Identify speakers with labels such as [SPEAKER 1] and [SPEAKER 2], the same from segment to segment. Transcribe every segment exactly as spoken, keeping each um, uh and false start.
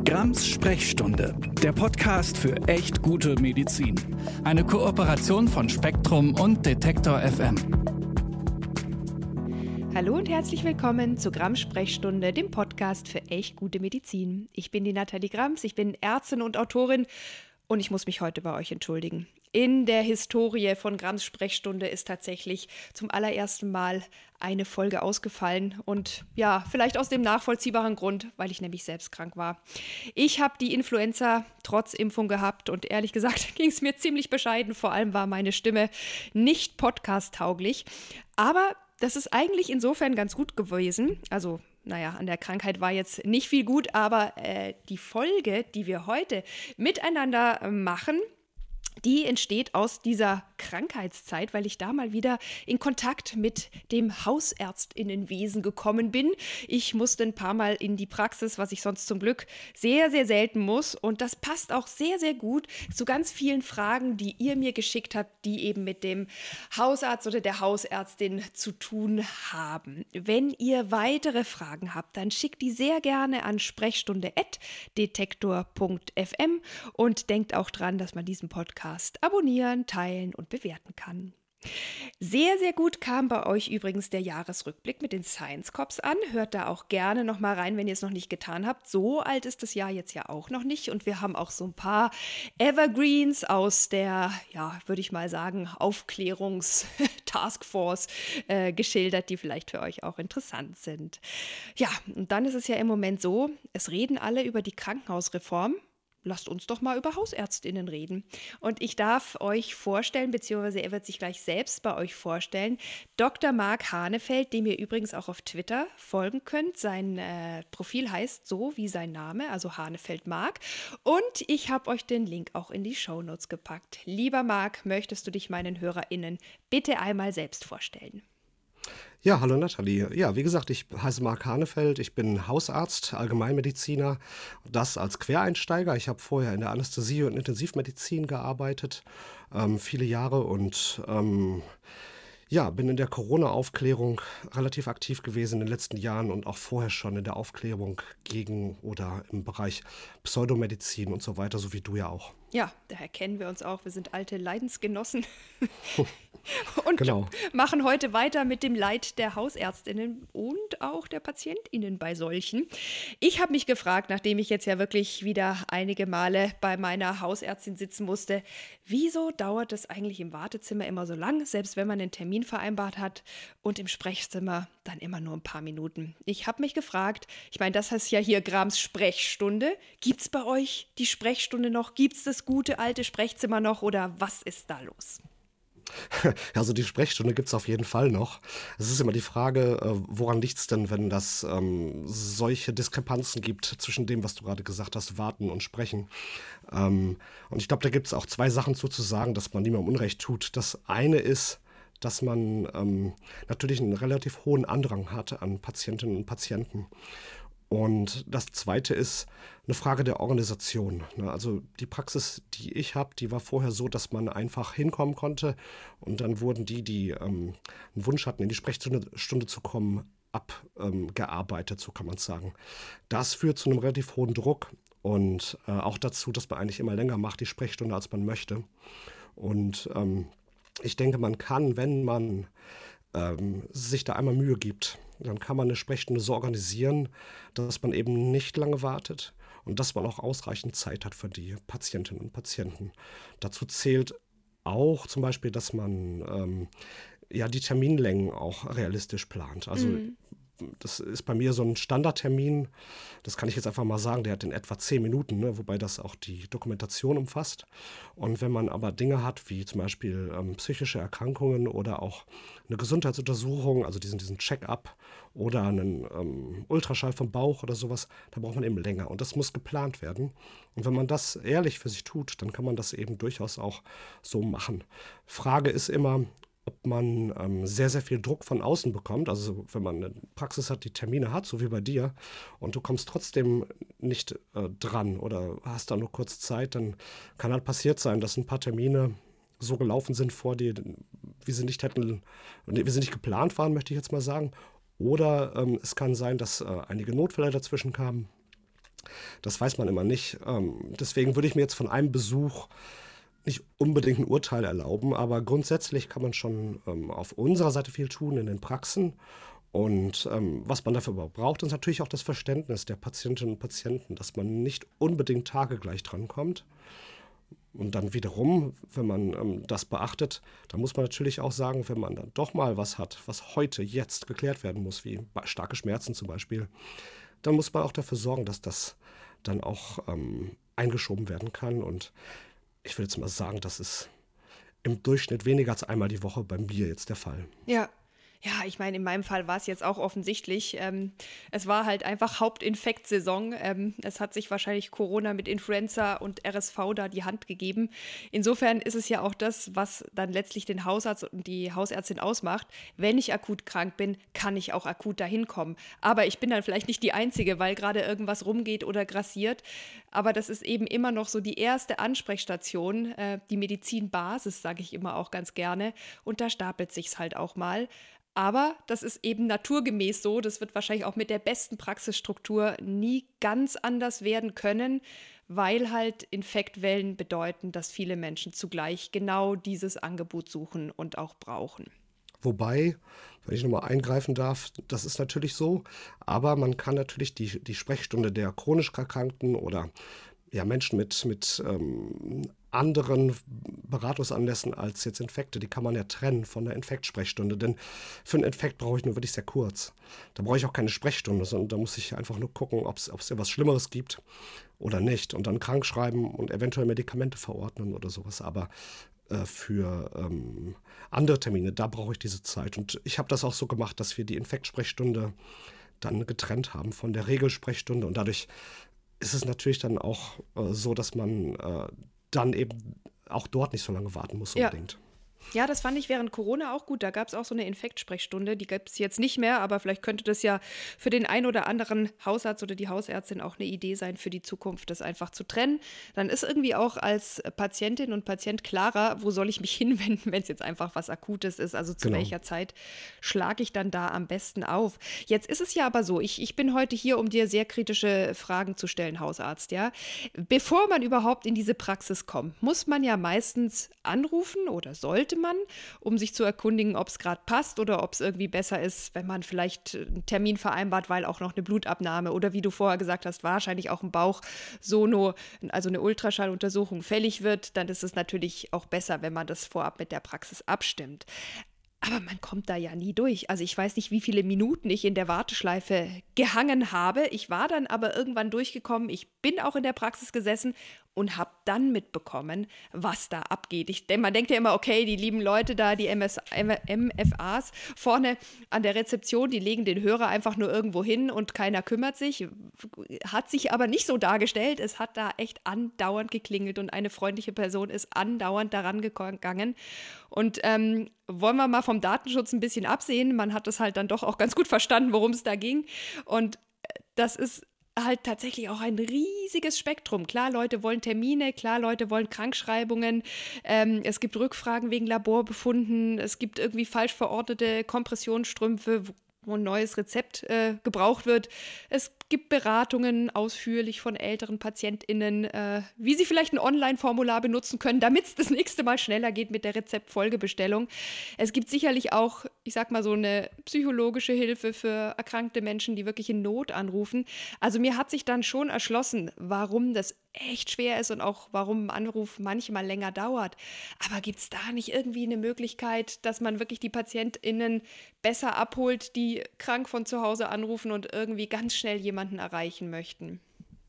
[SPEAKER 1] Grams Sprechstunde, der Podcast für echt gute Medizin. Eine Kooperation von Spektrum und Detektor F M.
[SPEAKER 2] Hallo und herzlich willkommen zu Grams Sprechstunde, dem Podcast für echt gute Medizin. Ich bin die Nathalie Grams, ich bin Ärztin und Autorin und ich muss mich heute bei euch entschuldigen. In der Historie von Grams Sprechstunde ist tatsächlich zum allerersten Mal eine Folge ausgefallen und ja, vielleicht aus dem nachvollziehbaren Grund, weil ich nämlich selbst krank war. Ich habe die Influenza trotz Impfung gehabt und ehrlich gesagt ging es mir ziemlich bescheiden. Vor allem war meine Stimme nicht podcast-tauglich, aber das ist eigentlich insofern ganz gut gewesen. Also, naja, an der Krankheit war jetzt nicht viel gut, aber äh, die Folge, die wir heute miteinander äh, machen, die entsteht aus dieser Krankheitszeit, weil ich da mal wieder in Kontakt mit dem Hausärztinnenwesen gekommen bin. Ich musste ein paar Mal in die Praxis, was ich sonst zum Glück sehr, sehr selten muss. Und das passt auch sehr, sehr gut zu ganz vielen Fragen, die ihr mir geschickt habt, die eben mit dem Hausarzt oder der Hausärztin zu tun haben. Wenn ihr weitere Fragen habt, dann schickt die sehr gerne an sprechstunde at detektor punkt f m und denkt auch dran, dass man diesen Podcast abonnieren, teilen und bewerten kann. Sehr, sehr gut kam bei euch übrigens der Jahresrückblick mit den Science Cops an. Hört da auch gerne noch mal rein, wenn ihr es noch nicht getan habt. So alt ist das Jahr jetzt ja auch noch nicht. Und wir haben auch so ein paar Evergreens aus der, ja, würde ich mal sagen, Aufklärungs-Taskforce äh, geschildert, die vielleicht für euch auch interessant sind. Ja, und dann ist es ja im Moment so, es reden alle über die Krankenhausreform. Lasst uns doch mal über Hausärztinnen reden. Und ich darf euch vorstellen, beziehungsweise er wird sich gleich selbst bei euch vorstellen, Doktor Marc Hanefeld, dem ihr übrigens auch auf Twitter folgen könnt. Sein äh, Profil heißt so wie sein Name, also Hanefeld Marc. Und ich habe euch den Link auch in die Shownotes gepackt. Lieber Marc, möchtest du dich meinen HörerInnen bitte einmal selbst vorstellen?
[SPEAKER 3] Ja, hallo Nathalie. Ja, wie gesagt, ich heiße Marc Hanefeld, ich bin Hausarzt, Allgemeinmediziner, das als Quereinsteiger. Ich habe vorher in der Anästhesie- und Intensivmedizin gearbeitet, ähm, viele Jahre und ähm, ja, bin in der Corona-Aufklärung relativ aktiv gewesen in den letzten Jahren und auch vorher schon in der Aufklärung gegen oder im Bereich Pseudomedizin und so weiter, so wie du ja auch.
[SPEAKER 2] Ja, daher kennen wir uns auch. Wir sind alte Leidensgenossen und
[SPEAKER 3] Genau.
[SPEAKER 2] machen heute weiter mit dem Leid der Hausärztinnen und auch der PatientInnen bei solchen. Ich habe mich gefragt, nachdem ich jetzt ja wirklich wieder einige Male bei meiner Hausärztin sitzen musste, wieso dauert es eigentlich im Wartezimmer immer so lang, selbst wenn man einen Termin vereinbart hat und im Sprechzimmer dann immer nur ein paar Minuten. Ich habe mich gefragt, ich meine, das heißt ja hier Grams Sprechstunde. Gibt es bei euch die Sprechstunde noch? Gibt es das gute alte Sprechzimmer noch oder was ist da los?
[SPEAKER 3] Also die Sprechstunde gibt es auf jeden Fall noch. Es ist immer die Frage, äh, woran liegt es denn, wenn das ähm, solche Diskrepanzen gibt zwischen dem, was du gerade gesagt hast, warten und sprechen. Ähm, und ich glaube, da gibt es auch zwei Sachen zu, zu sagen, dass man niemandem Unrecht tut. Das eine ist, dass man ähm, natürlich einen relativ hohen Andrang hat an Patientinnen und Patienten. Und das Zweite ist eine Frage der Organisation. Also die Praxis, die ich habe, die war vorher so, dass man einfach hinkommen konnte und dann wurden die, die ähm, einen Wunsch hatten, in die Sprechstunde Stunde zu kommen, abgearbeitet, ähm, so kann man sagen. Das führt zu einem relativ hohen Druck und äh, auch dazu, dass man eigentlich immer länger macht, die Sprechstunde, als man möchte. Und ähm, ich denke, man kann, wenn man ähm, sich da einmal Mühe gibt, dann kann man eine Sprechstunde so organisieren, dass man eben nicht lange wartet und dass man auch ausreichend Zeit hat für die Patientinnen und Patienten. Dazu zählt auch zum Beispiel, dass man ähm, ja die Terminlängen auch realistisch plant. Also mhm. Das ist bei mir so ein Standardtermin, das kann ich jetzt einfach mal sagen, der hat in etwa zehn Minuten, ne, wobei das auch die Dokumentation umfasst. Und wenn man aber Dinge hat, wie zum Beispiel ähm, psychische Erkrankungen oder auch eine Gesundheitsuntersuchung, also diesen, diesen Check-up oder einen ähm, Ultraschall vom Bauch oder sowas, da braucht man eben länger und das muss geplant werden. Und wenn man das ehrlich für sich tut, dann kann man das eben durchaus auch so machen. Frage ist immer, ob man ähm, sehr, sehr viel Druck von außen bekommt. Also wenn man eine Praxis hat, die Termine hat, so wie bei dir, und du kommst trotzdem nicht äh, dran oder hast da nur kurz Zeit, dann kann halt passiert sein, dass ein paar Termine so gelaufen sind vor dir, wie sie nicht hätten, wie sie nicht geplant waren, möchte ich jetzt mal sagen. Oder ähm, es kann sein, dass äh, einige Notfälle dazwischen kamen. Das weiß man immer nicht. Ähm, deswegen würde ich mir jetzt von einem Besuch nicht unbedingt ein Urteil erlauben, aber grundsätzlich kann man schon ähm, auf unserer Seite viel tun in den Praxen. Und ähm, was man dafür überhaupt braucht, ist natürlich auch das Verständnis der Patientinnen und Patienten, dass man nicht unbedingt tagegleich drankommt. Und dann wiederum, wenn man ähm, das beachtet, dann muss man natürlich auch sagen, wenn man dann doch mal was hat, was heute, jetzt geklärt werden muss, wie starke Schmerzen zum Beispiel, dann muss man auch dafür sorgen, dass das dann auch ähm, eingeschoben werden kann. Und ich will jetzt mal sagen, das ist im Durchschnitt weniger als einmal die Woche bei mir jetzt der Fall.
[SPEAKER 2] Ja. Ja, ich meine, in meinem Fall war es jetzt auch offensichtlich. Ähm, es war halt einfach Hauptinfektsaison. Ähm, es hat sich wahrscheinlich Corona mit Influenza und R S V da die Hand gegeben. Insofern ist es ja auch das, was dann letztlich den Hausarzt und die Hausärztin ausmacht. Wenn ich akut krank bin, kann ich auch akut dahin kommen. Aber ich bin dann vielleicht nicht die Einzige, weil gerade irgendwas rumgeht oder grassiert. Aber das ist eben immer noch so die erste Ansprechstation, äh, die Medizinbasis, sage ich immer auch ganz gerne. Und da stapelt sich's halt auch mal. Aber das ist eben naturgemäß so. Das wird wahrscheinlich auch mit der besten Praxisstruktur nie ganz anders werden können, weil halt Infektwellen bedeuten, dass viele Menschen zugleich genau dieses Angebot suchen und auch brauchen.
[SPEAKER 3] Wobei, wenn ich nochmal eingreifen darf, das ist natürlich so, aber man kann natürlich die, die Sprechstunde der chronisch Erkrankten oder ja, Menschen mit, mit ähm, anderen Beratungsanlässen als jetzt Infekte, die kann man ja trennen von der Infektsprechstunde, denn für einen Infekt brauche ich nur wirklich sehr kurz. Da brauche ich auch keine Sprechstunde, sondern da muss ich einfach nur gucken, ob es etwas Schlimmeres gibt oder nicht und dann krank schreiben und eventuell Medikamente verordnen oder sowas, aber äh, für ähm, andere Termine, da brauche ich diese Zeit und ich habe das auch so gemacht, dass wir die Infektsprechstunde dann getrennt haben von der Regelsprechstunde und dadurch ist es natürlich dann auch äh, so, dass man äh, dann eben auch dort nicht so lange warten muss unbedingt.
[SPEAKER 2] Ja. Ja, das fand ich während Corona auch gut. Da gab es auch so eine Infektsprechstunde. Die gibt es jetzt nicht mehr, aber vielleicht könnte das ja für den einen oder anderen Hausarzt oder die Hausärztin auch eine Idee sein für die Zukunft, das einfach zu trennen. Dann ist irgendwie auch als Patientin und Patient klarer, wo soll ich mich hinwenden, wenn es jetzt einfach was Akutes ist. Also zu
[SPEAKER 3] Genau.
[SPEAKER 2] welcher Zeit schlage ich dann da am besten auf. Jetzt ist es ja aber so, ich, ich bin heute hier, um dir sehr kritische Fragen zu stellen, Hausarzt. Ja? Bevor man überhaupt in diese Praxis kommt, muss man ja meistens anrufen oder sollte man, um sich zu erkundigen, ob es gerade passt oder ob es irgendwie besser ist, wenn man vielleicht einen Termin vereinbart, weil auch noch eine Blutabnahme oder wie du vorher gesagt hast, wahrscheinlich auch ein Bauchsono, also eine Ultraschalluntersuchung fällig wird, dann ist es natürlich auch besser, wenn man das vorab mit der Praxis abstimmt. Aber man kommt da ja nie durch. Also ich weiß nicht, wie viele Minuten ich in der Warteschleife gehangen habe. Ich war dann aber irgendwann durchgekommen. Ich bin auch in der Praxis gesessen und habe dann mitbekommen, was da abgeht. Ich, man denkt ja immer, okay, die lieben Leute da, die M S, M F As vorne an der Rezeption, die legen den Hörer einfach nur irgendwo hin und keiner kümmert sich. Hat sich aber nicht so dargestellt. Es hat da echt andauernd geklingelt und eine freundliche Person ist andauernd daran gegangen. Und ähm, wollen wir mal vom Datenschutz ein bisschen absehen. Man hat es halt dann doch auch ganz gut verstanden, worum es da ging. Und das ist halt tatsächlich auch ein riesiges Spektrum. Klar, Leute wollen Termine, klar, Leute wollen Krankschreibungen, ähm, es gibt Rückfragen wegen Laborbefunden, es gibt irgendwie falsch verordnete Kompressionsstrümpfe, wo ein neues Rezept äh, gebraucht wird. Es gibt Beratungen ausführlich von älteren PatientInnen, äh, wie sie vielleicht ein Online-Formular benutzen können, damit es das nächste Mal schneller geht mit der Rezeptfolgebestellung. Es gibt sicherlich auch, ich sag mal, so eine psychologische Hilfe für erkrankte Menschen, die wirklich in Not anrufen. Also mir hat sich dann schon erschlossen, warum das echt schwer ist und auch warum ein Anruf manchmal länger dauert. Aber gibt es da nicht irgendwie eine Möglichkeit, dass man wirklich die PatientInnen besser abholt, die krank von zu Hause anrufen und irgendwie ganz schnell jemanden erreichen möchten?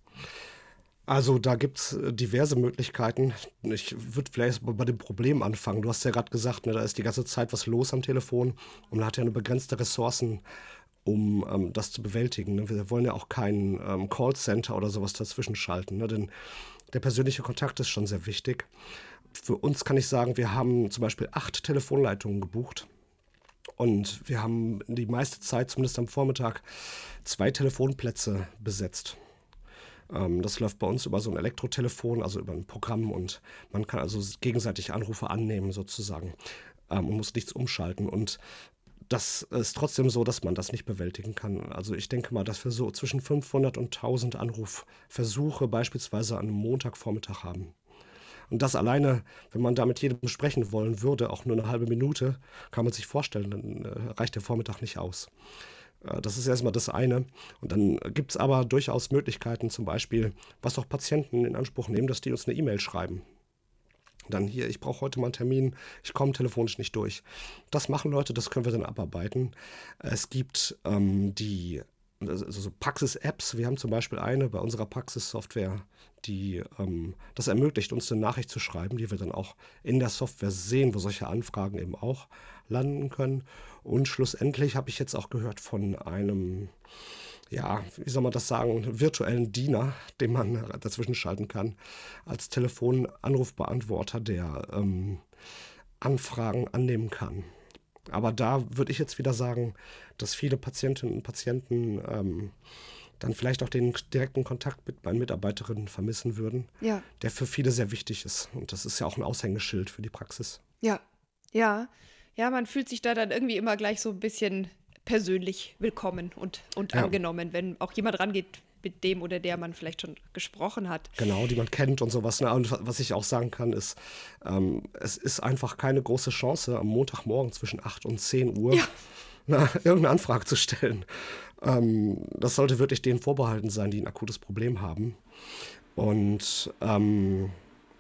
[SPEAKER 3] Also da gibt es diverse Möglichkeiten. Ich würde vielleicht bei dem Problem anfangen. Du hast ja gerade gesagt, ne, da ist die ganze Zeit was los am Telefon und man hat ja nur begrenzte Ressourcen, um ähm, das zu bewältigen. Ne? Wir wollen ja auch kein ähm, Callcenter oder sowas dazwischen schalten, ne? Denn der persönliche Kontakt ist schon sehr wichtig. Für uns kann ich sagen, wir haben zum Beispiel acht Telefonleitungen gebucht. Und wir haben die meiste Zeit, zumindest am Vormittag, zwei Telefonplätze besetzt. Ähm, das läuft bei uns über so ein Elektrotelefon, also über ein Programm. Und man kann also gegenseitig Anrufe annehmen sozusagen ähm, und muss nichts umschalten. Und das ist trotzdem so, dass man das nicht bewältigen kann. Also ich denke mal, dass wir so zwischen fünfhundert und tausend Anrufversuche beispielsweise an einem Montagvormittag haben. Und das alleine, wenn man da mit jedem sprechen wollen würde, auch nur eine halbe Minute, kann man sich vorstellen, dann äh, reicht der Vormittag nicht aus. Äh, das ist erstmal das eine. Und dann gibt es aber durchaus Möglichkeiten, zum Beispiel, was auch Patienten in Anspruch nehmen, dass die uns eine E-Mail schreiben. Dann hier, ich brauche heute mal einen Termin, ich komme telefonisch nicht durch. Das machen Leute, das können wir dann abarbeiten. Es gibt ähm, die also so Praxis-Apps. Wir haben zum Beispiel eine bei unserer Praxissoftware, die ähm, das ermöglicht, uns eine Nachricht zu schreiben, die wir dann auch in der Software sehen, wo solche Anfragen eben auch landen können. Und schlussendlich habe ich jetzt auch gehört von einem, ja, wie soll man das sagen, virtuellen Diener, den man dazwischen schalten kann, als Telefonanrufbeantworter, der ähm, Anfragen annehmen kann. Aber da würde ich jetzt wieder sagen, dass viele Patientinnen und Patienten ähm, dann vielleicht auch den direkten Kontakt mit meinen Mitarbeiterinnen vermissen würden,
[SPEAKER 2] Ja,
[SPEAKER 3] der für viele sehr wichtig ist. Und das ist ja auch ein Aushängeschild für die Praxis.
[SPEAKER 2] ja, ja. Ja, man fühlt sich da dann irgendwie immer gleich so ein bisschen persönlich willkommen und, und
[SPEAKER 3] Ja.
[SPEAKER 2] angenommen, wenn auch jemand rangeht, mit dem oder der man vielleicht schon gesprochen hat.
[SPEAKER 3] Genau, die man kennt und sowas. Ne? Und was ich auch sagen kann, ist, ähm, es ist einfach keine große Chance, am Montagmorgen zwischen acht und zehn Uhr
[SPEAKER 2] Ja.
[SPEAKER 3] na, irgendeine Anfrage zu stellen. Ähm, das sollte wirklich denen vorbehalten sein, die ein akutes Problem haben. Und ähm,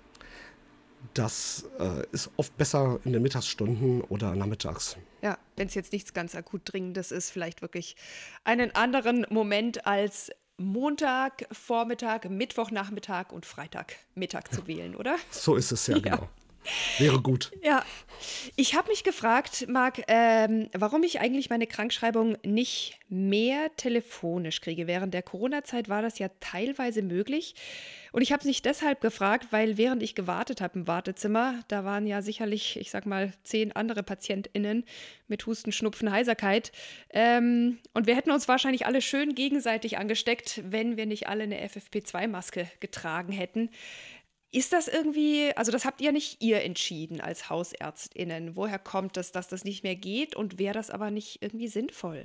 [SPEAKER 3] das äh, ist oft besser in den Mittagsstunden oder nachmittags.
[SPEAKER 2] Ja, wenn es jetzt nichts ganz akut Dringendes ist, vielleicht wirklich einen anderen Moment als Montag, Vormittag, Mittwochnachmittag und Freitagmittag zu wählen, oder?
[SPEAKER 3] So ist es ja,
[SPEAKER 2] Ja.
[SPEAKER 3] genau. Wäre gut.
[SPEAKER 2] Ja, ich habe mich gefragt, Marc, ähm, warum ich eigentlich meine Krankschreibung nicht mehr telefonisch kriege. Während der Corona-Zeit war das ja teilweise möglich. Und ich habe mich deshalb gefragt, weil während ich gewartet habe im Wartezimmer, da waren ja sicherlich, ich sag mal, zehn andere PatientInnen mit Husten, Schnupfen, Heiserkeit. Ähm, und wir hätten uns wahrscheinlich alle schön gegenseitig angesteckt, wenn wir nicht alle eine F F P zwei Maske getragen hätten. Ist das irgendwie, also das habt ihr nicht ihr entschieden als HausärztInnen. Woher kommt es, dass das nicht mehr geht und wäre das aber nicht irgendwie sinnvoll?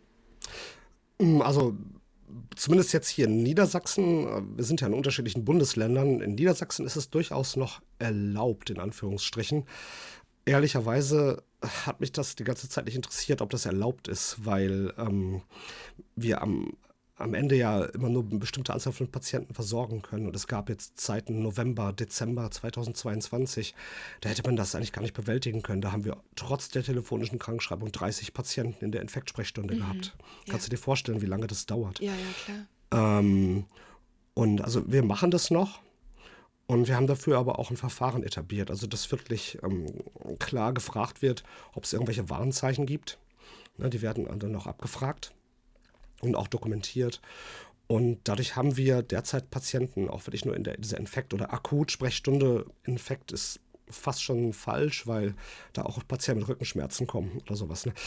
[SPEAKER 3] Also zumindest jetzt hier in Niedersachsen, äh, wir sind ja in unterschiedlichen Bundesländern, in Niedersachsen ist es durchaus noch erlaubt, in Anführungsstrichen. Ehrlicherweise hat mich das die ganze Zeit nicht interessiert, ob das erlaubt ist, weil ähm, wir am, am Ende ja immer nur eine bestimmte Anzahl von Patienten versorgen können. Und es gab jetzt Zeiten November, Dezember zweitausendzweiundzwanzig, da hätte man das eigentlich gar nicht bewältigen können. Da haben wir trotz der telefonischen Krankschreibung dreißig Patienten in der Infektsprechstunde gehabt.
[SPEAKER 2] Ja.
[SPEAKER 3] Kannst du dir vorstellen, wie lange das dauert?
[SPEAKER 2] Ja, ja, klar.
[SPEAKER 3] Ähm, und also wir machen das noch und wir haben dafür aber auch ein Verfahren etabliert, also dass wirklich ähm, klar gefragt wird, ob es irgendwelche Warnzeichen gibt. Ne, die werden dann noch abgefragt und auch dokumentiert. Und dadurch haben wir derzeit Patienten, auch wirklich nur in der, dieser Infekt- oder Akutsprechstunde. Infekt ist fast schon falsch, weil da auch Patienten mit Rückenschmerzen kommen oder sowas. Ne?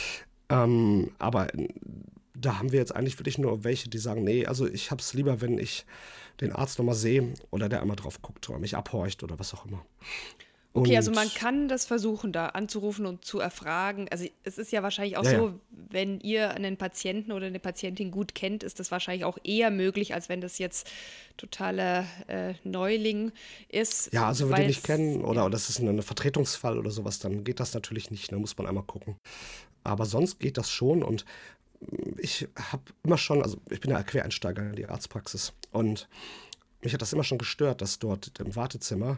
[SPEAKER 3] Ähm, aber da haben wir jetzt eigentlich wirklich nur welche, die sagen, nee, also ich habe es lieber, wenn ich den Arzt nochmal sehe oder der einmal drauf guckt oder mich abhorcht oder was auch immer.
[SPEAKER 2] Okay,
[SPEAKER 3] Und
[SPEAKER 2] also man kann das versuchen, da anzurufen und zu erfragen. Also es ist ja wahrscheinlich auch
[SPEAKER 3] Ja,
[SPEAKER 2] so,
[SPEAKER 3] ja.
[SPEAKER 2] wenn ihr einen Patienten oder eine Patientin gut kennt, ist das wahrscheinlich auch eher möglich, als wenn das jetzt totaler äh, Neuling ist.
[SPEAKER 3] Ja, also wenn wir den nicht
[SPEAKER 2] weil's-
[SPEAKER 3] kennen oder
[SPEAKER 2] ja.
[SPEAKER 3] das ist ein Vertretungsfall oder sowas, dann geht das natürlich nicht. Da muss man einmal gucken. Aber sonst geht das schon und ich habe immer schon, also ich bin ja Quereinsteiger in die Arztpraxis und mich hat das immer schon gestört, dass dort im Wartezimmer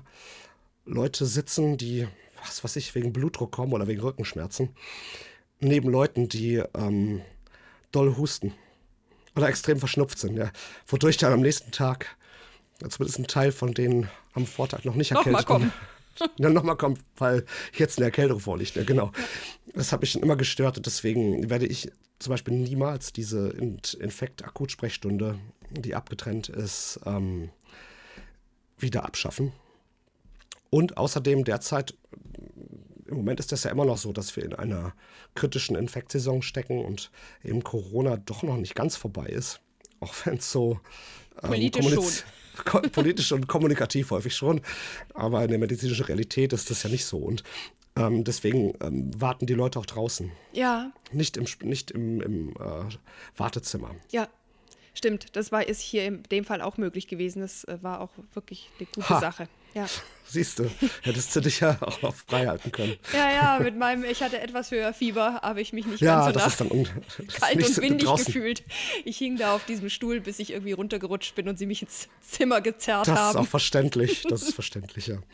[SPEAKER 3] Leute sitzen, die, was weiß ich, wegen Blutdruck kommen oder wegen Rückenschmerzen, neben Leuten, die ähm, doll husten oder extrem verschnupft sind, ja, wodurch dann am nächsten Tag zumindest ein Teil von denen am Vortag noch nicht
[SPEAKER 2] Nochmal
[SPEAKER 3] erkältet
[SPEAKER 2] kommen.
[SPEAKER 3] Ja, nochmal kommt, weil jetzt eine Erkältung vorliegt. Ja, genau. Das hat mich schon immer gestört und deswegen werde ich zum Beispiel niemals diese In- Infekt-Akutsprechstunde, die abgetrennt ist, ähm, wieder abschaffen. Und außerdem derzeit, im Moment ist das ja immer noch so, dass wir in einer kritischen Infektsaison stecken und eben Corona doch noch nicht ganz vorbei ist. Auch wenn es so ähm,
[SPEAKER 2] Politisch
[SPEAKER 3] kommuniz- ko- politisch und kommunikativ häufig schon. Aber in der medizinischen Realität ist das ja nicht so. Und Ähm, deswegen ähm, warten die Leute auch draußen.
[SPEAKER 2] Ja.
[SPEAKER 3] Nicht im, nicht im, im äh, Wartezimmer.
[SPEAKER 2] Ja, stimmt. Das war ist hier in dem Fall auch möglich gewesen. Das äh, war auch wirklich eine gute
[SPEAKER 3] Ha.
[SPEAKER 2] Sache. Ja.
[SPEAKER 3] Siehst du, hättest du dich ja auch noch frei halten können.
[SPEAKER 2] Ja, ja, mit meinem, ich hatte etwas höher Fieber, habe ich mich nicht
[SPEAKER 3] Ja,
[SPEAKER 2] ganz so
[SPEAKER 3] das
[SPEAKER 2] nach
[SPEAKER 3] ist dann un das
[SPEAKER 2] kalt
[SPEAKER 3] ist
[SPEAKER 2] und
[SPEAKER 3] nicht
[SPEAKER 2] windig
[SPEAKER 3] draußen.
[SPEAKER 2] gefühlt. Ich hing da auf diesem Stuhl, bis ich irgendwie runtergerutscht bin und sie mich ins Zimmer gezerrt
[SPEAKER 3] Das ist
[SPEAKER 2] haben.
[SPEAKER 3] auch verständlich. Das ist verständlich, ja.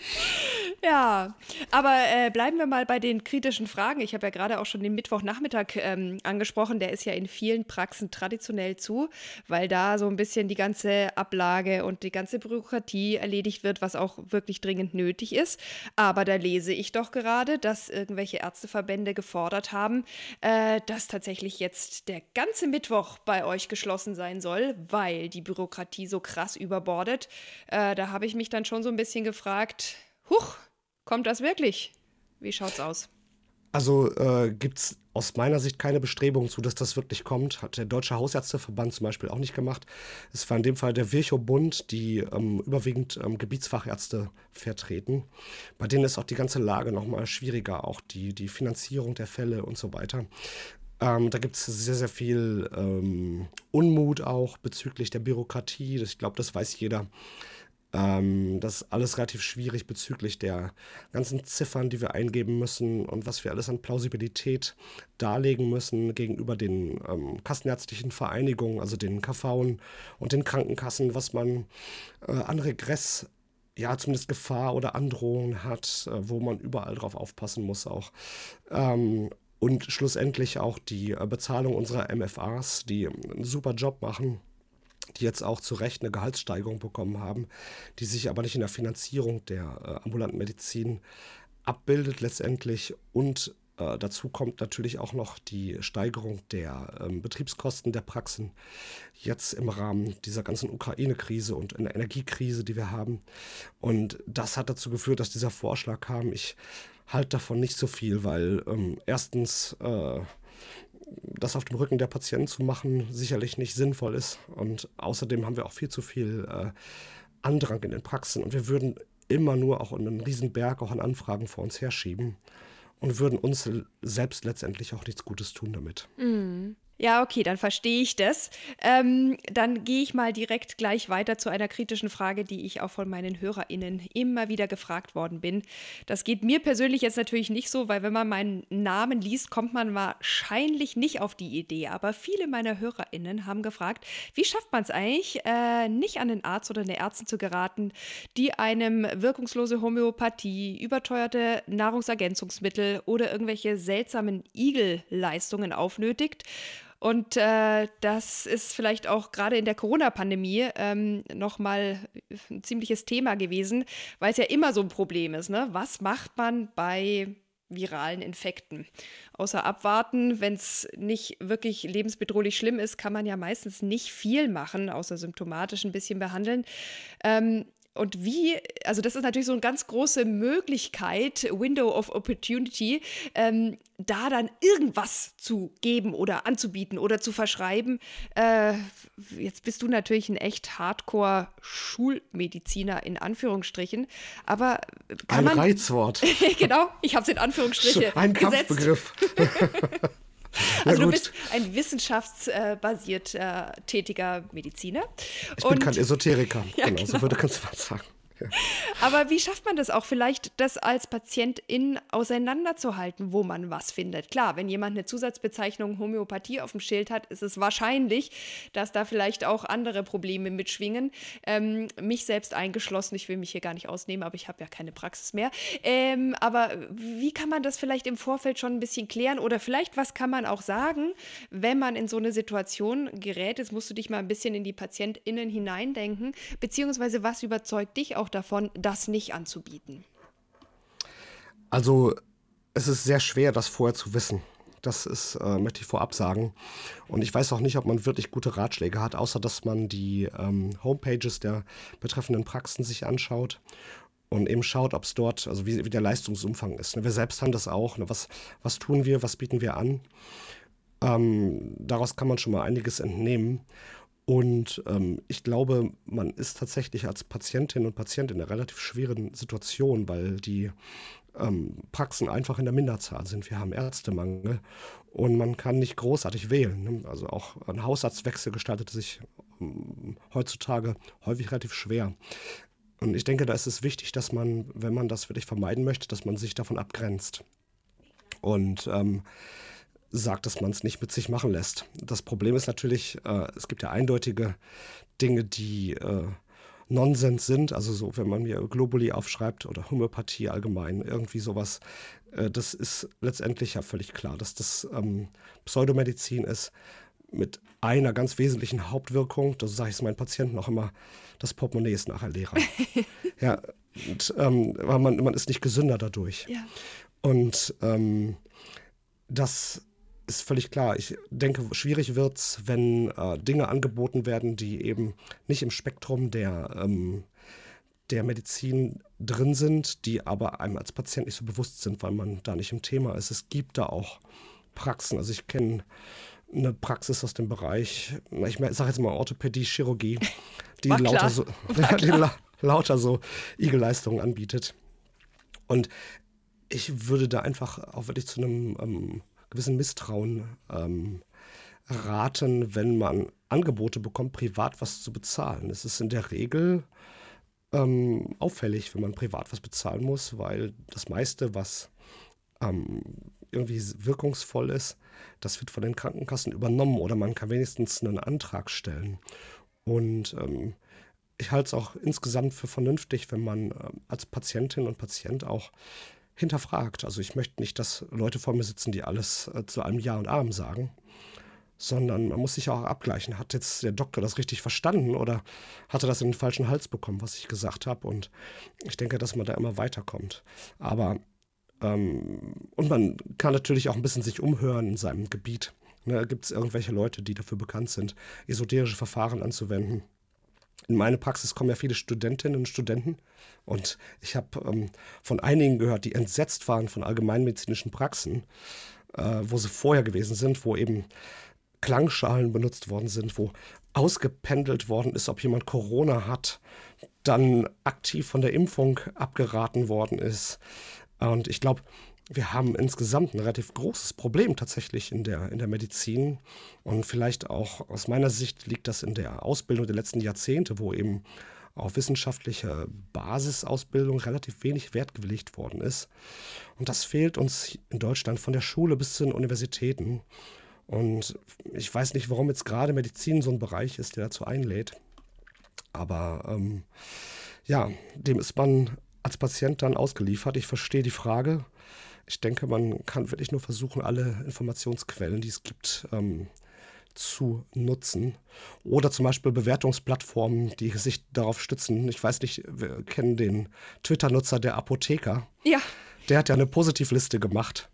[SPEAKER 2] Ja, aber äh, bleiben wir mal bei den kritischen Fragen. Ich habe ja gerade auch schon den Mittwochnachmittag ähm, angesprochen. Der ist ja in vielen Praxen traditionell zu, weil da so ein bisschen die ganze Ablage und die ganze Bürokratie erledigt wird, was auch wirklich dringend nötig ist. Aber da lese ich doch gerade, dass irgendwelche Ärzteverbände gefordert haben, äh, dass tatsächlich jetzt der ganze Mittwoch bei euch geschlossen sein soll, weil die Bürokratie so krass überbordet. Äh, da habe ich mich dann schon so ein bisschen gefragt, huch, kommt das wirklich? Wie schaut's aus?
[SPEAKER 3] Also äh, gibt es aus meiner Sicht keine Bestrebungen zu, dass das wirklich kommt. Hat der Deutsche Hausärzteverband zum Beispiel auch nicht gemacht. Es war in dem Fall der Virchow-Bund, die ähm, überwiegend ähm, Gebietsfachärzte vertreten. Bei denen ist auch die ganze Lage nochmal schwieriger, auch die, die Finanzierung der Fälle und so weiter. Ähm, da gibt es sehr, sehr viel ähm, Unmut auch bezüglich der Bürokratie. Das, ich glaube, das weiß jeder. Ähm, das ist alles relativ schwierig bezüglich der ganzen Ziffern, die wir eingeben müssen und was wir alles an Plausibilität darlegen müssen gegenüber den ähm, kassenärztlichen Vereinigungen, also den K V und den Krankenkassen, was man äh, an Regress, ja zumindest Gefahr oder Androhung hat, äh, wo man überall drauf aufpassen muss auch. Ähm, und schlussendlich auch die äh, Bezahlung unserer M F As, die einen super Job machen, die jetzt auch zu Recht eine Gehaltssteigerung bekommen haben, die sich aber nicht in der Finanzierung der äh, ambulanten Medizin abbildet letztendlich. Und äh, dazu kommt natürlich auch noch die Steigerung der ähm, Betriebskosten der Praxen, jetzt im Rahmen dieser ganzen Ukraine-Krise und in der Energiekrise, die wir haben. Und das hat dazu geführt, dass dieser Vorschlag kam. Ich halte davon nicht so viel, weil ähm, erstens äh, das auf dem Rücken der Patienten zu machen, sicherlich nicht sinnvoll ist. Und außerdem haben wir auch viel zu viel äh, Andrang in den Praxen. Und wir würden immer nur auch einen riesen Berg auch an Anfragen vor uns herschieben und würden uns selbst letztendlich auch nichts Gutes tun damit.
[SPEAKER 2] Mm. Ja, okay, dann verstehe ich das. Ähm, dann gehe ich mal direkt gleich weiter zu einer kritischen Frage, die ich auch von meinen HörerInnen immer wieder gefragt worden bin. Das geht mir persönlich jetzt natürlich nicht so, weil wenn man meinen Namen liest, kommt man wahrscheinlich nicht auf die Idee. Aber viele meiner HörerInnen haben gefragt, wie schafft man es eigentlich, äh, nicht an den Arzt oder eine Ärztin zu geraten, die einem wirkungslose Homöopathie, überteuerte Nahrungsergänzungsmittel oder irgendwelche seltsamen Igelleistungen aufnötigt. Und äh, das ist vielleicht auch gerade in der Corona-Pandemie ähm, nochmal ein ziemliches Thema gewesen, weil es ja immer so ein Problem ist, ne? Was macht man bei viralen Infekten? Außer abwarten, wenn es nicht wirklich lebensbedrohlich schlimm ist, kann man ja meistens nicht viel machen, außer symptomatisch ein bisschen behandeln. Ähm, Und wie, also das ist natürlich so eine ganz große Möglichkeit, Window of Opportunity, ähm, da dann irgendwas zu geben oder anzubieten oder zu verschreiben. Äh, jetzt bist du natürlich ein echt Hardcore-Schulmediziner in Anführungsstrichen, aber kann
[SPEAKER 3] Ein
[SPEAKER 2] man...
[SPEAKER 3] Reizwort.
[SPEAKER 2] Genau, ich habe es in Anführungsstriche
[SPEAKER 3] Ein
[SPEAKER 2] gesetzt.
[SPEAKER 3] Kampfbegriff.
[SPEAKER 2] Also
[SPEAKER 3] Ja,
[SPEAKER 2] du
[SPEAKER 3] gut.
[SPEAKER 2] bist ein wissenschaftsbasiert äh, tätiger Mediziner.
[SPEAKER 3] Ich bin
[SPEAKER 2] Und-
[SPEAKER 3] kein Esoteriker.
[SPEAKER 2] Ja,
[SPEAKER 3] genau, so
[SPEAKER 2] genau.
[SPEAKER 3] würde man es sagen. Ja.
[SPEAKER 2] Aber wie schafft man das auch vielleicht, das als Patientin auseinanderzuhalten, wo man was findet? Klar, wenn jemand eine Zusatzbezeichnung Homöopathie auf dem Schild hat, ist es wahrscheinlich, dass da vielleicht auch andere Probleme mitschwingen. Ähm, mich selbst eingeschlossen, ich will mich hier gar nicht ausnehmen, aber ich habe ja keine Praxis mehr. Ähm, aber wie kann man das vielleicht im Vorfeld schon ein bisschen klären? Oder vielleicht, was kann man auch sagen, wenn man in so eine Situation gerät? Jetzt musst du dich mal ein bisschen in die PatientInnen hineindenken, beziehungsweise was überzeugt dich auch davon, das nicht anzubieten?
[SPEAKER 3] Also es ist sehr schwer, das vorher zu wissen. Das ist, äh, möchte ich vorab sagen. Und ich weiß auch nicht, ob man wirklich gute Ratschläge hat, außer dass man die ähm, Homepages der betreffenden Praxen sich anschaut und eben schaut, ob es dort, also wie, wie der Leistungsumfang ist. Ne? Wir selbst haben das auch. Ne? Was, was tun wir, was bieten wir an? Ähm, daraus kann man schon mal einiges entnehmen. Und ähm, ich glaube, man ist tatsächlich als Patientin und Patient in einer relativ schweren Situation, weil die ähm, Praxen einfach in der Minderzahl sind. Wir haben Ärztemangel und man kann nicht großartig wählen. Ne? Also auch ein Hausarztwechsel gestaltet sich ähm, heutzutage häufig relativ schwer. Und ich denke, da ist es wichtig, dass man, wenn man das wirklich vermeiden möchte, dass man sich davon abgrenzt und ähm, sagt, dass man es nicht mit sich machen lässt. Das Problem ist natürlich, äh, es gibt ja eindeutige Dinge, die äh, Nonsens sind. Also so, wenn man mir Globuli aufschreibt oder Homöopathie allgemein, irgendwie sowas, äh, das ist letztendlich ja völlig klar, dass das ähm, Pseudomedizin ist mit einer ganz wesentlichen Hauptwirkung. Das sage ich es meinen Patienten auch immer, das Portemonnaie ist nachher leerer. Ja, und, ähm, aber man, man ist nicht gesünder dadurch.
[SPEAKER 2] Ja.
[SPEAKER 3] Und ähm, das ist völlig klar. Ich denke, schwierig wird es, wenn äh, Dinge angeboten werden, die eben nicht im Spektrum der, ähm, der Medizin drin sind, die aber einem als Patient nicht so bewusst sind, weil man da nicht im Thema ist. Es gibt da auch Praxen. Also ich kenne eine Praxis aus dem Bereich, ich sage jetzt mal Orthopädie, Chirurgie, die lauter so, die la, lauter so Igelleistungen anbietet. Und ich würde da einfach auch wirklich zu einem ähm, gewissen Misstrauen ähm, raten, wenn man Angebote bekommt, privat was zu bezahlen. Es ist in der Regel ähm, auffällig, wenn man privat was bezahlen muss, weil das meiste, was ähm, irgendwie wirkungsvoll ist, das wird von den Krankenkassen übernommen oder man kann wenigstens einen Antrag stellen. Und ähm, ich halte es auch insgesamt für vernünftig, wenn man äh, als Patientin und Patient auch hinterfragt. Also ich möchte nicht, dass Leute vor mir sitzen, die alles äh, zu einem Ja und Amen sagen, sondern man muss sich auch abgleichen. Hat jetzt der Doktor das richtig verstanden oder hat er das in den falschen Hals bekommen, was ich gesagt habe? Und ich denke, dass man da immer weiterkommt. Aber ähm, und man kann natürlich auch ein bisschen sich umhören in seinem Gebiet. Ne, gibt es irgendwelche Leute, die dafür bekannt sind, esoterische Verfahren anzuwenden? In meine Praxis kommen ja viele Studentinnen und Studenten und ich habe ähm, von einigen gehört, die entsetzt waren von allgemeinmedizinischen Praxen, äh, wo sie vorher gewesen sind, wo eben Klangschalen benutzt worden sind, wo ausgependelt worden ist, ob jemand Corona hat, dann aktiv von der Impfung abgeraten worden ist. Und ich glaube, wir haben insgesamt ein relativ großes Problem tatsächlich in der, in der Medizin. Und vielleicht auch aus meiner Sicht liegt das in der Ausbildung der letzten Jahrzehnte, wo eben auf wissenschaftliche Basisausbildung relativ wenig Wert gelegt worden ist. Und das fehlt uns in Deutschland von der Schule bis zu den Universitäten. Und ich weiß nicht, warum jetzt gerade Medizin so ein Bereich ist, der dazu einlädt. Aber ähm, ja, dem ist man als Patient dann ausgeliefert. Ich verstehe die Frage. Ich denke, man kann wirklich nur versuchen, alle Informationsquellen, die es gibt, ähm, zu nutzen. Oder zum Beispiel Bewertungsplattformen, die sich darauf stützen. Ich weiß nicht, wir kennen den Twitter-Nutzer, der Apotheker.
[SPEAKER 2] Ja.
[SPEAKER 3] Der hat ja eine Positivliste gemacht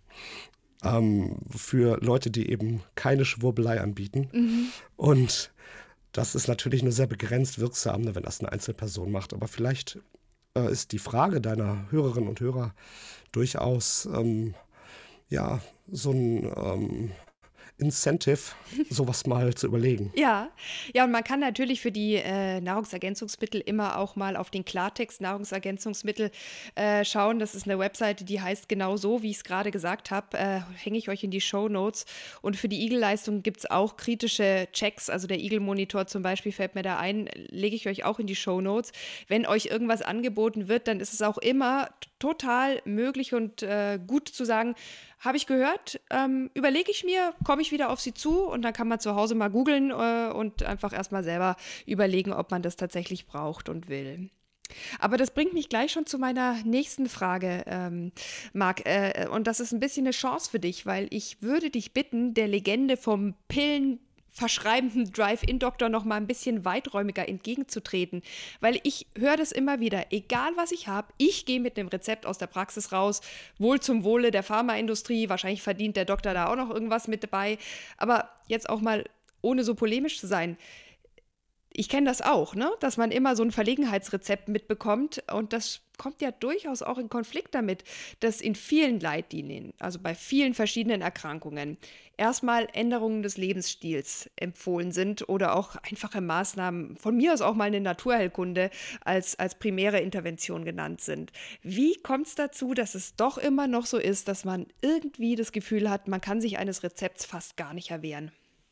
[SPEAKER 3] ähm, für Leute, die eben keine Schwurbelei anbieten. Mhm. Und das ist natürlich nur sehr begrenzt wirksam, wenn das eine Einzelperson macht. Aber vielleicht äh, ist die Frage deiner Hörerinnen und Hörer durchaus ähm, ja, so ein ähm, Incentive, sowas mal zu überlegen.
[SPEAKER 2] Ja, ja, und man kann natürlich für die äh, Nahrungsergänzungsmittel immer auch mal auf den Klartext Nahrungsergänzungsmittel äh, schauen. Das ist eine Webseite, die heißt genau so, wie ich es gerade gesagt habe. Äh, hänge ich euch in die Shownotes. Und für die Igelleistung gibt es auch kritische Checks. Also der Igelmonitor zum Beispiel fällt mir da ein, lege ich euch auch in die Shownotes. Wenn euch irgendwas angeboten wird, dann ist es auch immer total möglich und äh, gut zu sagen, habe ich gehört, ähm, überlege ich mir, komme ich wieder auf sie zu und dann kann man zu Hause mal googeln äh, und einfach erstmal selber überlegen, ob man das tatsächlich braucht und will. Aber das bringt mich gleich schon zu meiner nächsten Frage, ähm, Marc. Äh, und das ist ein bisschen eine Chance für dich, weil ich würde dich bitten, der Legende vom Pillen verschreibenden Drive-In-Doktor noch mal ein bisschen weiträumiger entgegenzutreten, weil ich höre das immer wieder, egal was ich habe, ich gehe mit einem Rezept aus der Praxis raus, wohl zum Wohle der Pharmaindustrie, wahrscheinlich verdient der Doktor da auch noch irgendwas mit dabei, aber jetzt auch mal, ohne so polemisch zu sein, ich kenne das auch, ne? Dass man immer so ein Verlegenheitsrezept mitbekommt und das kommt ja durchaus auch in Konflikt damit, dass in vielen Leitlinien, also bei vielen verschiedenen Erkrankungen, erstmal Änderungen des Lebensstils empfohlen sind oder auch einfache Maßnahmen, von mir aus auch mal eine Naturheilkunde als, als primäre Intervention genannt sind. Wie kommt es dazu, dass es doch immer noch so ist, dass man irgendwie das Gefühl hat, man kann sich eines Rezepts fast gar nicht erwehren?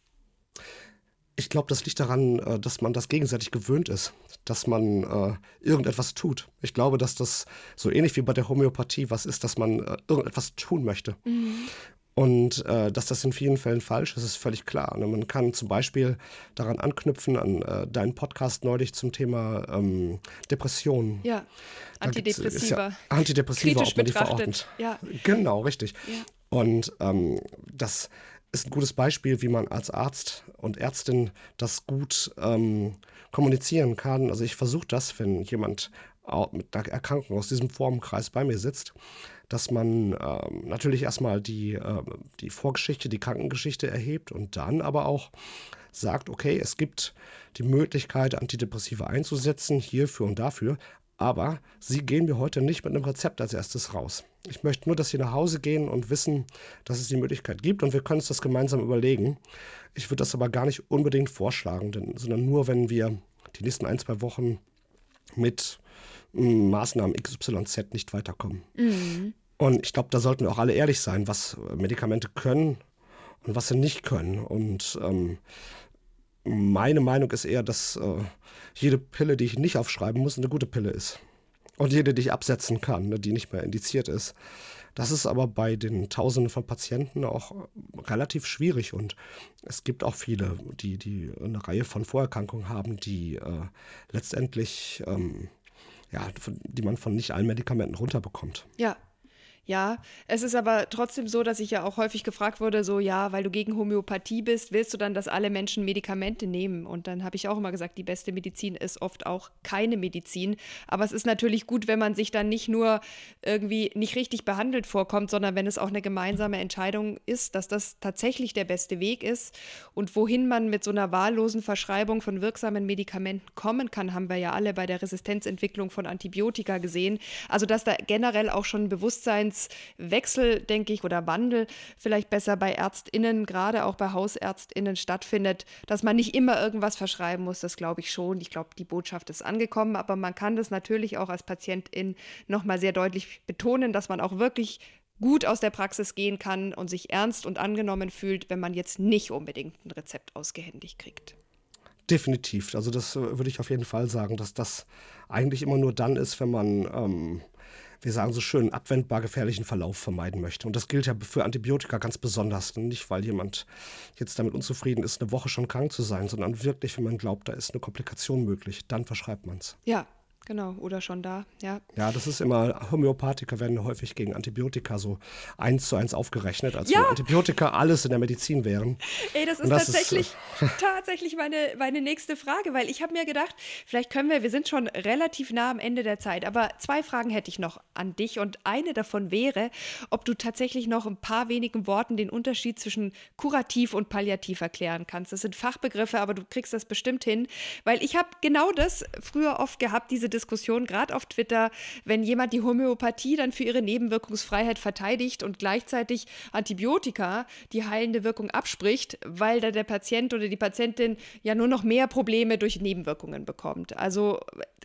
[SPEAKER 3] Ich glaube, das liegt daran, äh, dass man das gegenseitig gewöhnt ist, dass man äh, irgendetwas tut. Ich glaube, dass das so ähnlich wie bei der Homöopathie was ist, dass man äh, irgendetwas tun möchte. Mhm. Und äh, dass das in vielen Fällen falsch ist, ist völlig klar. Ne? Man kann zum Beispiel daran anknüpfen, an äh, deinen Podcast neulich zum Thema ähm, Depressionen.
[SPEAKER 2] Ja, Antidepressiva.
[SPEAKER 3] Ja Antidepressiva,
[SPEAKER 2] kritisch
[SPEAKER 3] ob man die
[SPEAKER 2] betrachtet.
[SPEAKER 3] verordnet.
[SPEAKER 2] Ja.
[SPEAKER 3] Genau, richtig.
[SPEAKER 2] Ja.
[SPEAKER 3] Und ähm, das ist ein gutes Beispiel, wie man als Arzt und Ärztin das gut ähm, kommunizieren kann. Also ich versuche das, wenn jemand mit einer Erkrankung aus diesem Formenkreis bei mir sitzt, dass man ähm, natürlich erstmal die, äh, die Vorgeschichte, die Krankengeschichte erhebt und dann aber auch sagt, okay, es gibt die Möglichkeit, Antidepressiva einzusetzen, hierfür und dafür, aber Sie gehen mir heute nicht mit einem Rezept als erstes raus. Ich möchte nur, dass Sie nach Hause gehen und wissen, dass es die Möglichkeit gibt und wir können uns das gemeinsam überlegen. Ich würde das aber gar nicht unbedingt vorschlagen, denn, sondern nur, wenn wir die nächsten ein, zwei Wochen mit m, Maßnahmen X Y Z nicht weiterkommen. Mhm. Und ich glaube, da sollten wir auch alle ehrlich sein, was Medikamente können und was sie nicht können. Und ähm, meine Meinung ist eher, dass äh, jede Pille, die ich nicht aufschreiben muss, eine gute Pille ist. Und jede, die ich absetzen kann, ne, die nicht mehr indiziert ist. Das ist aber bei den Tausenden von Patienten auch relativ schwierig. Und es gibt auch viele, die, die eine Reihe von Vorerkrankungen haben, die äh, letztendlich, ähm, ja, die man von nicht allen Medikamenten runterbekommt.
[SPEAKER 2] Ja. Ja, es ist aber trotzdem so, dass ich ja auch häufig gefragt wurde, so ja, weil du gegen Homöopathie bist, willst du dann, dass alle Menschen Medikamente nehmen? Und dann habe ich auch immer gesagt, die beste Medizin ist oft auch keine Medizin. Aber es ist natürlich gut, wenn man sich dann nicht nur irgendwie nicht richtig behandelt vorkommt, sondern wenn es auch eine gemeinsame Entscheidung ist, dass das tatsächlich der beste Weg ist. Und wohin man mit so einer wahllosen Verschreibung von wirksamen Medikamenten kommen kann, haben wir ja alle bei der Resistenzentwicklung von Antibiotika gesehen. Also dass da generell auch schon ein Bewusstsein Wechsel, denke ich, oder Wandel vielleicht besser bei ÄrztInnen, gerade auch bei HausärztInnen stattfindet, dass man nicht immer irgendwas verschreiben muss, das glaube ich schon. Ich glaube, die Botschaft ist angekommen, aber man kann das natürlich auch als Patientin nochmal sehr deutlich betonen, dass man auch wirklich gut aus der Praxis gehen kann und sich ernst und angenommen fühlt, wenn man jetzt nicht unbedingt ein Rezept ausgehändigt kriegt.
[SPEAKER 3] Definitiv. Also das äh, würde ich auf jeden Fall sagen, dass das eigentlich immer nur dann ist, wenn man ähm wir sagen so schön, abwendbar gefährlichen Verlauf vermeiden möchte. Und das gilt ja für Antibiotika ganz besonders. Nicht, weil jemand jetzt damit unzufrieden ist, eine Woche schon krank zu sein, sondern wirklich, wenn man glaubt, da ist eine Komplikation möglich, dann verschreibt man es.
[SPEAKER 2] Ja, genau. Oder schon da, ja.
[SPEAKER 3] Ja, das ist immer, Homöopathika werden häufig gegen Antibiotika so eins zu eins aufgerechnet, als
[SPEAKER 2] ja.
[SPEAKER 3] wenn Antibiotika alles in der Medizin wären.
[SPEAKER 2] Ey, das ist das tatsächlich, ist, äh, tatsächlich meine, meine nächste Frage, weil ich habe mir gedacht, vielleicht können wir, wir sind schon relativ nah am Ende der Zeit, aber zwei Fragen hätte ich noch an dich und eine davon wäre, ob du tatsächlich noch ein paar wenigen Worten den Unterschied zwischen kurativ und palliativ erklären kannst. Das sind Fachbegriffe, aber du kriegst das bestimmt hin, weil ich habe genau das früher oft gehabt, diese Diskussion, gerade auf Twitter, wenn jemand die Homöopathie dann für ihre Nebenwirkungsfreiheit verteidigt und gleichzeitig Antibiotika die heilende Wirkung abspricht, weil da der Patient oder die Patientin ja nur noch mehr Probleme durch Nebenwirkungen bekommt. Also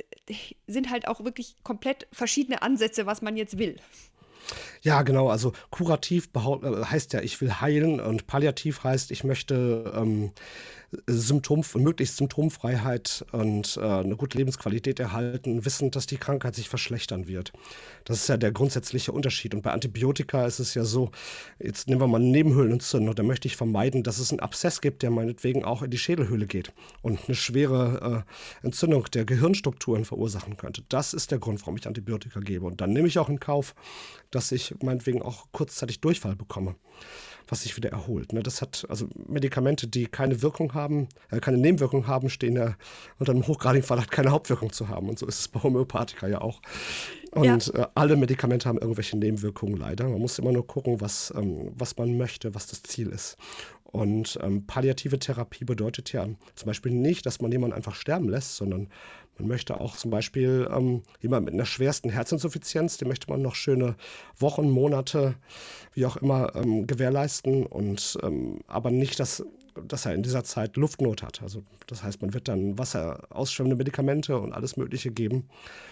[SPEAKER 2] sind halt auch wirklich komplett verschiedene Ansätze, was man jetzt will.
[SPEAKER 3] Ja, genau. Also kurativ behaupt, äh, heißt ja, ich will heilen und palliativ heißt, ich möchte ähm, Symptom, möglichst Symptomfreiheit und äh, eine gute Lebensqualität erhalten, wissend, dass die Krankheit sich verschlechtern wird. Das ist ja der grundsätzliche Unterschied. Und bei Antibiotika ist es ja so, jetzt nehmen wir mal eine Nebenhöhlenentzündung, da möchte ich vermeiden, dass es einen Abszess gibt, der meinetwegen auch in die Schädelhöhle geht und eine schwere äh, Entzündung der Gehirnstrukturen verursachen könnte. Das ist der Grund, warum ich Antibiotika gebe. Und dann nehme ich auch in Kauf, dass ich meinetwegen auch kurzzeitig Durchfall bekomme, was sich wieder erholt. Ne? Das hat also Medikamente, die keine Wirkung haben, äh, keine Nebenwirkung haben, stehen ja unter einem hochgradigen Verdacht, keine Hauptwirkung zu haben. Und so ist es bei Homöopathika ja auch. Und ja. äh, alle Medikamente haben irgendwelche Nebenwirkungen leider. Man muss immer nur gucken, was, ähm, was man möchte, was das Ziel ist. Und ähm, palliative Therapie bedeutet ja zum Beispiel nicht, dass man jemanden einfach sterben lässt, sondern man möchte auch zum Beispiel ähm, jemand mit einer schwersten Herzinsuffizienz, dem möchte man noch schöne Wochen, Monate, wie auch immer, ähm, gewährleisten und ähm, aber nicht, dass, dass er in dieser Zeit Luftnot hat. Also das heißt, man wird dann wasserausschwemmende Medikamente und alles Mögliche geben,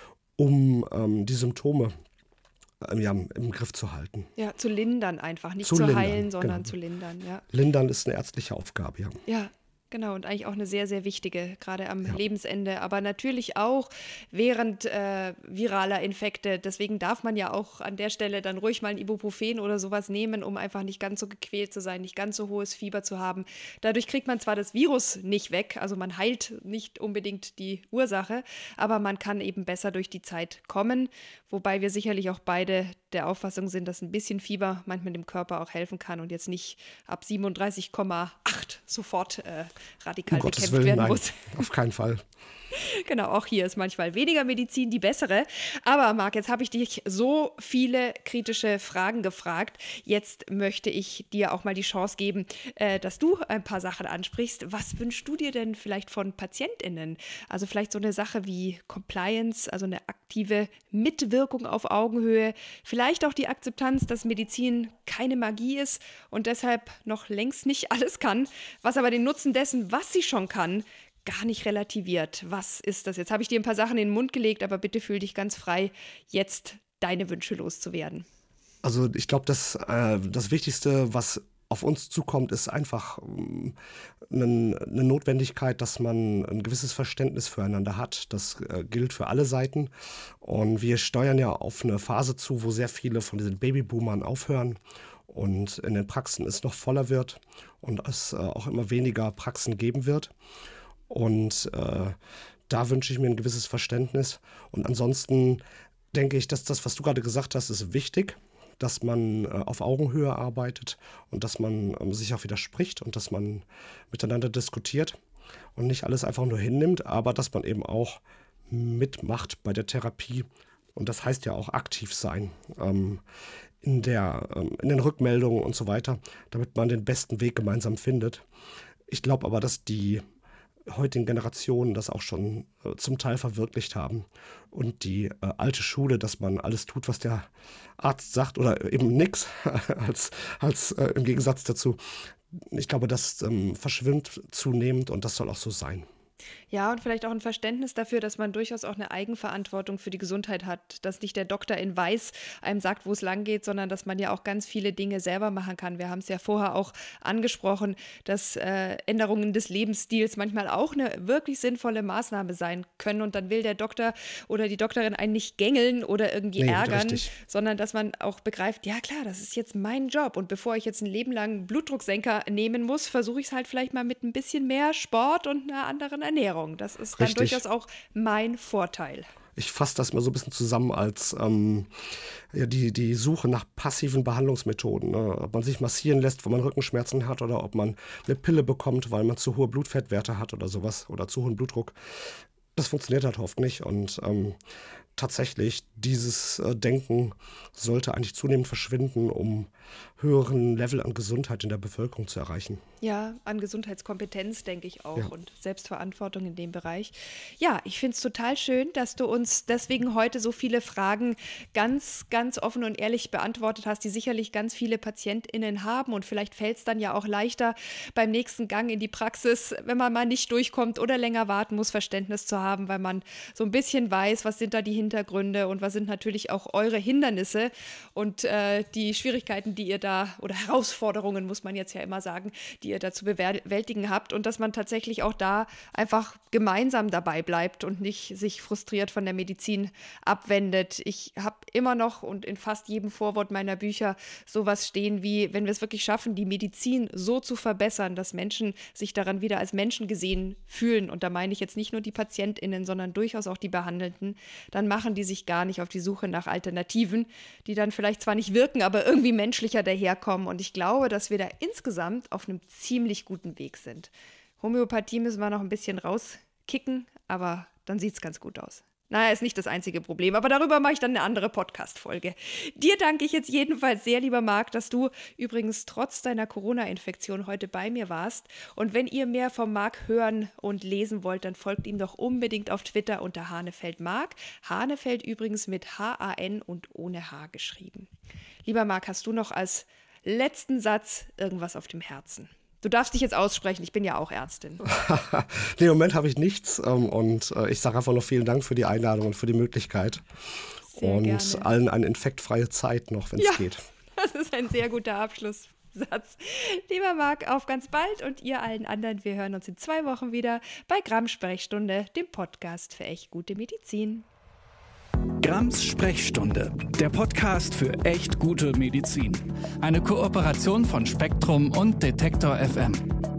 [SPEAKER 3] um ähm, die Symptome ähm, ja, im Griff zu halten.
[SPEAKER 2] Ja, zu lindern einfach, nicht
[SPEAKER 3] Zu
[SPEAKER 2] zu,
[SPEAKER 3] lindern,
[SPEAKER 2] heilen, sondern
[SPEAKER 3] genau.
[SPEAKER 2] zu lindern, ja.
[SPEAKER 3] Lindern ist eine ärztliche Aufgabe, ja.
[SPEAKER 2] Ja, genau. Und eigentlich auch eine sehr, sehr wichtige, gerade am
[SPEAKER 3] Ja.
[SPEAKER 2] Lebensende, aber natürlich auch während äh, viraler Infekte. Deswegen darf man ja auch an der Stelle dann ruhig mal ein Ibuprofen oder sowas nehmen, um einfach nicht ganz so gequält zu sein, nicht ganz so hohes Fieber zu haben. Dadurch kriegt man zwar das Virus nicht weg, also man heilt nicht unbedingt die Ursache, aber man kann eben besser durch die Zeit kommen, wobei wir sicherlich auch beide der Auffassung sind, dass ein bisschen Fieber manchmal dem Körper auch helfen kann und jetzt nicht ab siebenunddreißig Komma acht sofort äh, radikal
[SPEAKER 3] Um Gottes
[SPEAKER 2] bekämpft
[SPEAKER 3] Willen,
[SPEAKER 2] werden
[SPEAKER 3] nein,
[SPEAKER 2] muss.
[SPEAKER 3] auf keinen Fall.
[SPEAKER 2] Genau, auch hier ist manchmal weniger Medizin die bessere. Aber Marc, jetzt habe ich dich so viele kritische Fragen gefragt. Jetzt möchte ich dir auch mal die Chance geben, äh, dass du ein paar Sachen ansprichst. Was wünschst du dir denn vielleicht von PatientInnen? Also vielleicht so eine Sache wie Compliance, also eine aktive Mitwirkung auf Augenhöhe. Vielleicht auch die Akzeptanz, dass Medizin keine Magie ist und deshalb noch längst nicht alles kann, was aber den Nutzen dessen, was sie schon kann, gar nicht relativiert. Was ist das? Jetzt habe ich dir ein paar Sachen in den Mund gelegt, aber bitte fühl dich ganz frei, jetzt deine Wünsche loszuwerden.
[SPEAKER 3] Also ich glaube, das, äh, das Wichtigste, was auf uns zukommt, ist einfach ähm, eine, eine Notwendigkeit, dass man ein gewisses Verständnis füreinander hat. Das äh, gilt für alle Seiten. Und wir steuern ja auf eine Phase zu, wo sehr viele von diesen Babyboomern aufhören und in den Praxen es noch voller wird und es äh, auch immer weniger Praxen geben wird. Und äh, da wünsche ich mir ein gewisses Verständnis. Und ansonsten denke ich, dass das, was du gerade gesagt hast, ist wichtig, dass man äh, auf Augenhöhe arbeitet und dass man ähm, sich auch widerspricht und dass man miteinander diskutiert und nicht alles einfach nur hinnimmt, aber dass man eben auch mitmacht bei der Therapie. Und das heißt ja auch aktiv sein ähm, in, der, ähm, in den Rückmeldungen und so weiter, damit man den besten Weg gemeinsam findet. Ich glaube aber, dass die heutigen Generationen das auch schon äh, zum Teil verwirklicht haben. Und die äh, alte Schule, dass man alles tut, was der Arzt sagt oder eben nichts als, als äh, im Gegensatz dazu. Ich glaube, das ähm, verschwimmt zunehmend und das soll auch so sein.
[SPEAKER 2] Ja, und vielleicht auch ein Verständnis dafür, dass man durchaus auch eine Eigenverantwortung für die Gesundheit hat, dass nicht der Doktor in Weiß einem sagt, wo es lang geht, sondern dass man ja auch ganz viele Dinge selber machen kann. Wir haben es ja vorher auch angesprochen, dass äh, Änderungen des Lebensstils manchmal auch eine wirklich sinnvolle Maßnahme sein können und dann will der Doktor oder die Doktorin einen nicht gängeln oder irgendwie
[SPEAKER 3] Nee,
[SPEAKER 2] ärgern,
[SPEAKER 3] richtig.
[SPEAKER 2] sondern dass man auch begreift, ja klar, das ist jetzt mein Job und bevor ich jetzt ein Leben lang Blutdrucksenker nehmen muss, versuche ich es halt vielleicht mal mit ein bisschen mehr Sport und einer anderen Ernährung. Das ist dann
[SPEAKER 3] Richtig.
[SPEAKER 2] durchaus auch mein Vorteil.
[SPEAKER 3] Ich fasse das mal so ein bisschen zusammen als ähm, ja, die, die Suche nach passiven Behandlungsmethoden. Ne? Ob man sich massieren lässt, wo man Rückenschmerzen hat oder ob man eine Pille bekommt, weil man zu hohe Blutfettwerte hat oder sowas oder zu hohen Blutdruck. Das funktioniert halt oft nicht und ähm, tatsächlich, dieses äh, Denken sollte eigentlich zunehmend verschwinden, um höheren Level an Gesundheit in der Bevölkerung zu erreichen.
[SPEAKER 2] Ja, an Gesundheitskompetenz denke ich auch
[SPEAKER 3] Ja.
[SPEAKER 2] und Selbstverantwortung in dem Bereich. Ja, ich finde es total schön, dass du uns deswegen heute so viele Fragen ganz, ganz offen und ehrlich beantwortet hast, die sicherlich ganz viele PatientInnen haben und vielleicht fällt es dann ja auch leichter beim nächsten Gang in die Praxis, wenn man mal nicht durchkommt oder länger warten muss, Verständnis zu haben, weil man so ein bisschen weiß, was sind da die Hintergründe und was sind natürlich auch eure Hindernisse und äh, die Schwierigkeiten, die ihr da, oder Herausforderungen, muss man jetzt ja immer sagen, die ihr da zu bewältigen habt und dass man tatsächlich auch da einfach gemeinsam dabei bleibt und nicht sich frustriert von der Medizin abwendet. Ich habe immer noch und in fast jedem Vorwort meiner Bücher sowas stehen wie, wenn wir es wirklich schaffen, die Medizin so zu verbessern, dass Menschen sich daran wieder als Menschen gesehen fühlen, und da meine ich jetzt nicht nur die PatientInnen, sondern durchaus auch die Behandelten, dann machen die sich gar nicht auf die Suche nach Alternativen, die dann vielleicht zwar nicht wirken, aber irgendwie menschlicher daherkommen. Und ich glaube, dass wir da insgesamt auf einem ziemlich guten Weg sind. Homöopathie müssen wir noch ein bisschen rauskicken, aber dann sieht es ganz gut aus. Naja, ist nicht das einzige Problem, aber darüber mache ich dann eine andere Podcast-Folge. Dir danke ich jetzt jedenfalls sehr, lieber Marc, dass du übrigens trotz deiner Corona-Infektion heute bei mir warst. Und wenn ihr mehr vom Marc hören und lesen wollt, dann folgt ihm doch unbedingt auf Twitter unter HanefeldMarc. Hanefeld übrigens mit H A N und ohne H geschrieben. Lieber Marc, hast du noch als letzten Satz irgendwas auf dem Herzen? Du darfst dich jetzt aussprechen, ich bin ja auch Ärztin.
[SPEAKER 3] Nee, im Moment habe ich nichts ähm, und äh, ich sage einfach noch vielen Dank für die Einladung und für die Möglichkeit.
[SPEAKER 2] Sehr
[SPEAKER 3] und
[SPEAKER 2] gerne.
[SPEAKER 3] Allen eine infektfreie Zeit noch, wenn es
[SPEAKER 2] ja,
[SPEAKER 3] geht.
[SPEAKER 2] Das ist ein sehr guter Abschlusssatz. Lieber Marc, auf ganz bald und ihr allen anderen, wir hören uns in zwei Wochen wieder bei Grams Sprechstunde, dem Podcast für echt gute Medizin.
[SPEAKER 1] Grams Sprechstunde, der Podcast für echt gute Medizin. Eine Kooperation von Spektrum und Detektor F M.